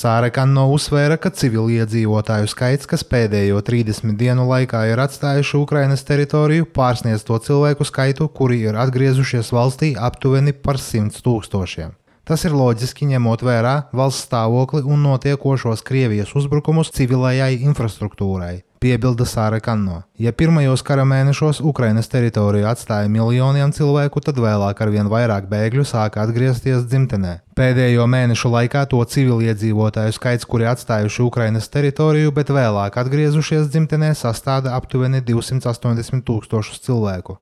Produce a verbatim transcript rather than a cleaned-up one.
Sārekanno uzsvēra, ka civiliedzīvotāju skaits, kas pēdējo trīsdesmit dienu laikā ir atstājuši Ukrainas teritoriju, pārsniedz to cilvēku skaitu, kuri ir atgriezušies valstī aptuveni par simts tūkstošiem. Tas ir loģiski ņemot vērā valsts stāvokli un notiekošos Krievijas uzbrukumus civilajai infrastruktūrai, piebilda Sārekanno. Ja pirmajos kara mēnešos Ukrainas teritoriju atstāja miljoniem cilvēku, tad vēlāk arvien vairāk bēgļu sāka atgriezties dzimtenē. Pēdējo mēnešu laikā to civiliedzīvotāju skaits, kuri atstājuši Ukrainas teritoriju, bet vēlāk atgriezušies dzimtenē, sastāda aptuveni divsimt astoņdesmit tūkstošus cilvēku.